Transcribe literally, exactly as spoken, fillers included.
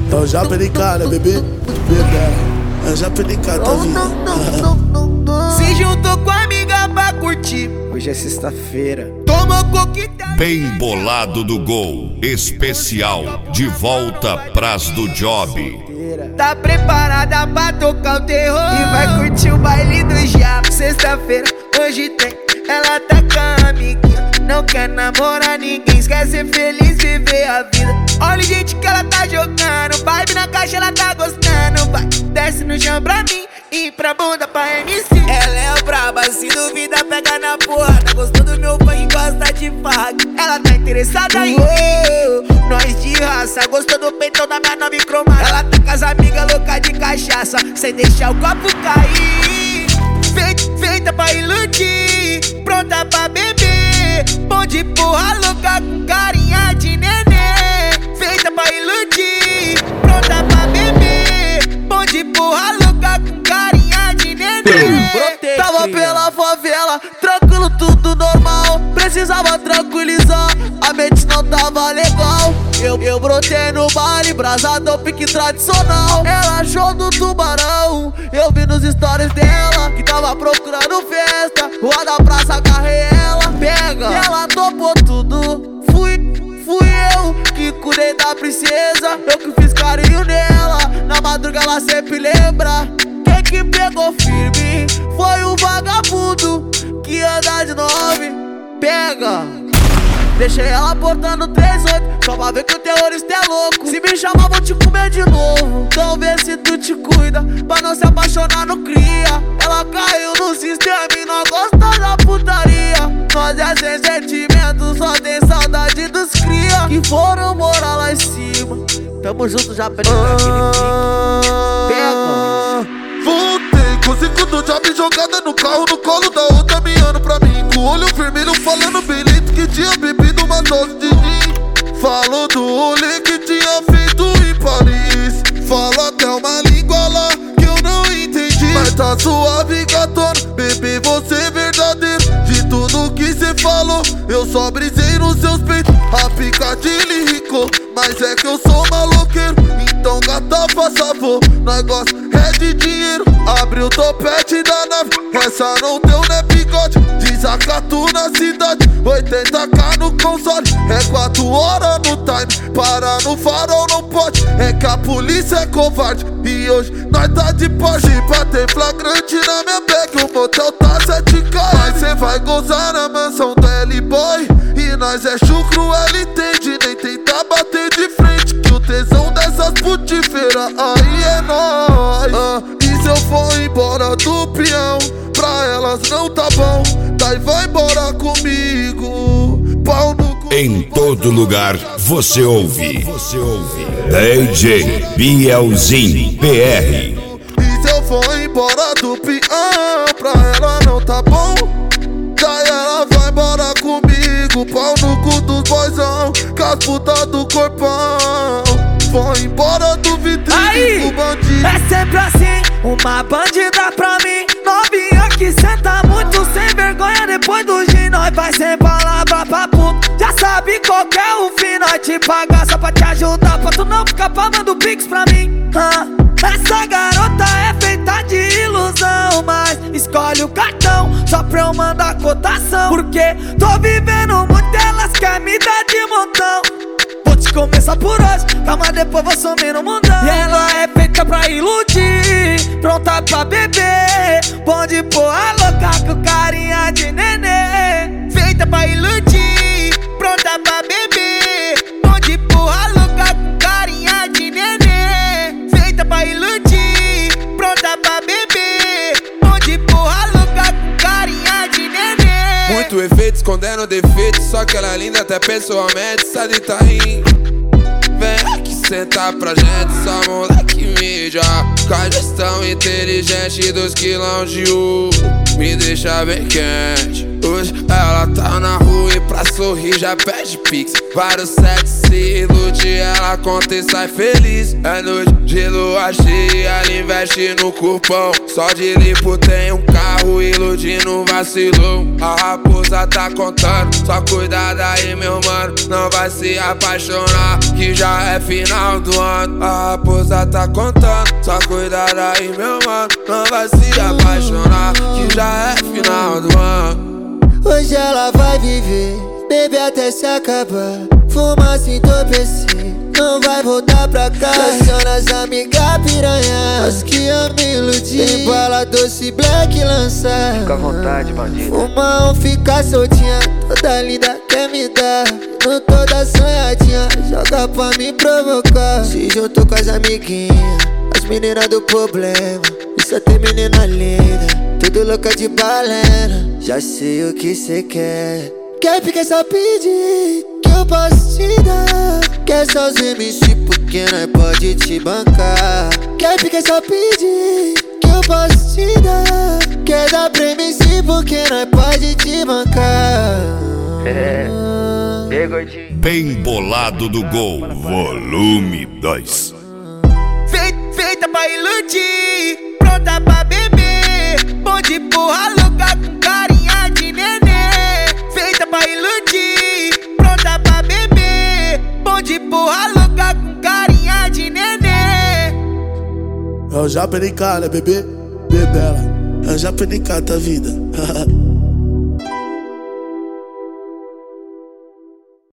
É o Japa de cara, bebê. É o Japa de cara, tá vindo. Se juntou com a amiga pra curtir. Hoje é sexta-feira. Toma coquetel. Bem bolado do gol. Especial. De volta pras do job. Tá preparada pra tocar o terror e vai curtir o baile do Japa. Sexta-feira, hoje tem. Ela tá com a amiguinha. Não quer namorar ninguém, quer ser feliz, viver a vida. Olha o gente que ela tá jogando. Vibe na caixa, ela tá gostando. Vai, desce no chão pra mim e pra bunda pra M C. Ela é braba, se duvida pega na porrada. Gostou do meu fã e gosta de farra. Ela tá interessada em oh, nós de raça. Gostou do peitão da minha nova cromada. Ela tá com as amigas loucas de cachaça, sem deixar o copo cair. Feita, feita pra iludir, pronta pra beber. Bom de porra louca com carinha de nenê. Feita pra iludir, pronta pra beber. Bom de porra louca com carinha de nenê. Tava pela favela, tranquilo, tudo normal. Precisava tranquilizar, a mente não tava legal. Eu, eu brotei no baile, brasadão, pique tradicional. Ela achou do tubarão, eu vi nos stories dela que tava procurando festa. Rua da praça, agarrei ela, pega. E ela topou tudo, fui, fui eu que cuidei da princesa. Eu que fiz carinho nela, na madruga ela sempre lembra. Quem que pegou firme foi o vagabundo que anda de nove, pega. Deixei ela portando três oito, só pra ver que o terrorista é louco. Se me chamar vou te comer de novo, então vê se tu te cuida, pra não se apaixonar no cria. Ela caiu no sistema e não gosta da putaria. Nós é sem sentimento, só tem saudade dos cria que foram morar lá em cima. Tamo junto, já pede aquele pega. Voltei com cinco do job jogada no carro, no colo da outra miando pra mim. Com o olho vermelho falando bem lento que tinha bebido uma dose de gin. Falou do rolê que tinha feito em Paris. Fala até uma língua lá que eu não entendi. Mas tá suave, gatona, bebê, você é verdadeiro. De tudo que cê falou, eu só brisei nos seus peitos. A picadilha irricou, mas é que eu sou maloqueiro. Então gata, faça favor, nós gosta é de dinheiro. Abre o topete da nave, essa não deu né bigode. Desacatu na cidade, oitenta k no console. É quatro horas no time, para no farol não pode. É que a polícia é covarde e hoje nós tá de pode. Pra ter flagrante na minha bag, o motel tá sete k. Mas cê vai gozar na mansão do L-Boy e nós é chucro, L entende. Nem tentar bater de frente, que o tesão dessas putifeiras aí é nóis. ah, E se eu for embora do peão, pra elas não tá bom, daí vai embora comigo. Pau no cu. Em todo lugar você ouve. Você ouve. D J Bielzinho P R. E se eu for embora do peão, pra ela não tá bom, daí ela vai embora comigo. Pau no cu dos boizão, com as putas do corpão. Foi embora do vitrine, o bandido. É sempre assim, uma bandida pra mim. Novinha que senta muito sem vergonha. Depois do gin nós vai sem palavra pra puto. Já sabe qual que é o fim, nós te pagar só pra te ajudar, pra tu não ficar falando pix pra mim. ah, Essa garota é feita de ilusão, mas escolhe o cartão só pra eu mandar cotação. Porque tô vivendo muito, elas querem me dar de montão. Começa por hoje, calma, depois vou sumir no mundão. E ela é feita pra iludir, pronta pra beber. Bom de porra louca com carinha de nenê. Feita pra iludir, pronta pra beber. Bom de porra louca com carinha de nenê. Feita pra iludir, pronta pra beber. Bom de porra louca com carinha de nenê. Muito efeito escondendo defeito, só que ela é linda até pessoalmente. Sabe tá rindo, vem aqui sentar pra gente, só moleque mídia. Com a gestão inteligente dos quilão de ouro, me deixa bem quente. Hoje ela tá na rua e pra sorrir já pede pix. Vários sexy ilude, ela conta e sai feliz. É noite de lua cheia, ela investe no corpão. Só de lipo tem um carro, iludindo vacilou. A raposa tá contando, só cuidado aí meu mano, não vai se apaixonar, que já é final do ano. A raposa tá contando, só cuidado aí meu mano, não vai se apaixonar, que já é final do ano. Hoje ela vai viver, bebe até se acabar, fuma se entorpecer, não vai voltar pra cá. Aciona as amigas piranha, as que eu me iludi. Tem bala doce black lançar. Fica à vontade, bandido. Fuma ou fica soltinha, toda linda quer me dar. Não toda sonhadinha, joga pra me provocar. Se juntou com as amiguinhas, as meninas do problema. E só tem menina linda, tudo louca de balena. Já sei o que cê quer. Quer ficar só pedir, que eu posso te dar. Quer só os M C porque nós pode te bancar. Quer ficar só pedir, que eu posso te dar. Quer dar pra M C porque nós pode te bancar. É, e aí, gordinho? Bem bolado do gol, volume dois. Feita pra iludir, pronta pra beber. Bom de porra louca com carinha de nenê. Feita pra iludir, pronta pra beber. Bom de porra louca com carinha de nenê. Eu já aprendi cara, bebê, bebela. Eu já aprendi cara, tá vida.